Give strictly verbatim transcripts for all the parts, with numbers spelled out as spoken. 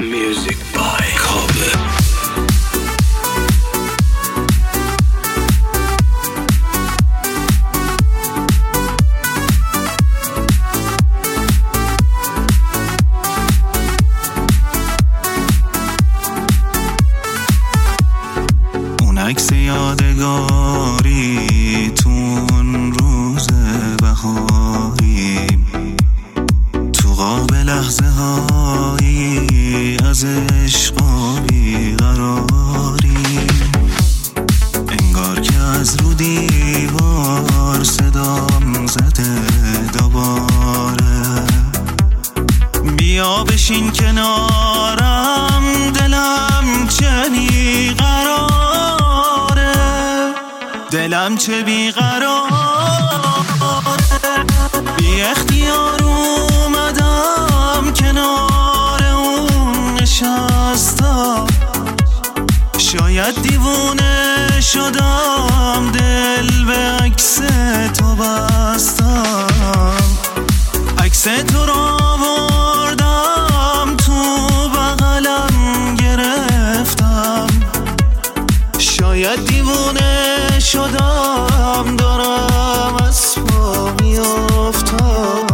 Music by Kobe. عکس یادگاری تو اون روز بهاری، تو قاب لحظه هایی از عشق و بیقراری، انگار که از رو دیوار صدام زده دوباره، بیا بشین کنارم دلم چه بیقراره، دلم چه بیقراره، بی اختیار اومدم کنار اون نشستم، شاید دیوونه شدم دل به عکس تو بستم، عکس تو را بردم تو بغلم گرفتم، شاید دیوونه شدم دارم از پا میافتم.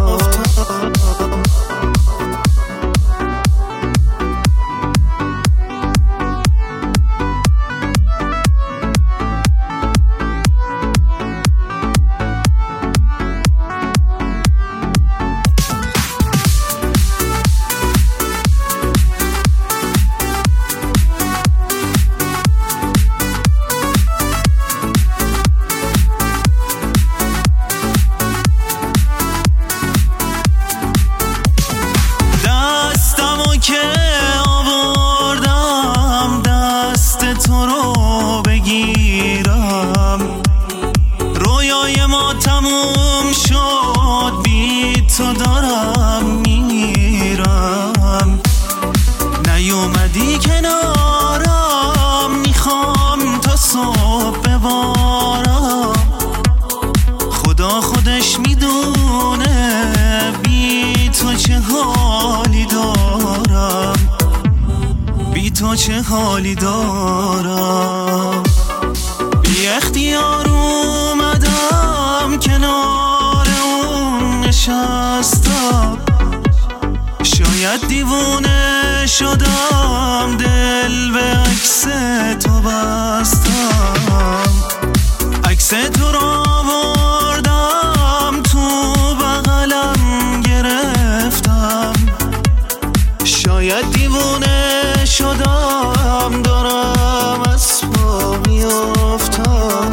تموم شد بی تو دارم میمیرم، نیومدی کنارم میخوام تا صبح ببارم، خدا خودش میدونه بی تو چه حالی دارم، بی تو چه حالی دارم، بی اختیار اومدم کنار اون نشستم، شاید دیوونه شدم دل به عکس تو بستم، عکس تو را بردم تو بغلم گرفتم، شاید دیوونه شدم دارم از پا میافتم.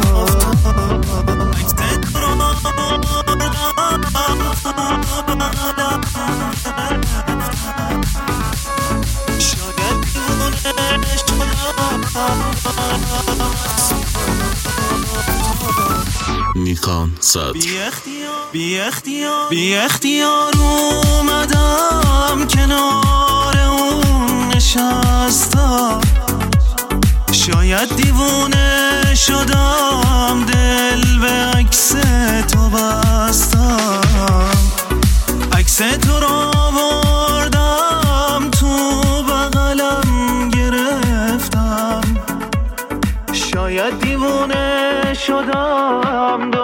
نیکان صد بی اختیار بی اختیار اومدم کنار اون نشستم، شاید دیوونه شدم دل به عکس تو بستم، عکس تو را بردم تو بغلم گرفتم، شاید دیوونه شدم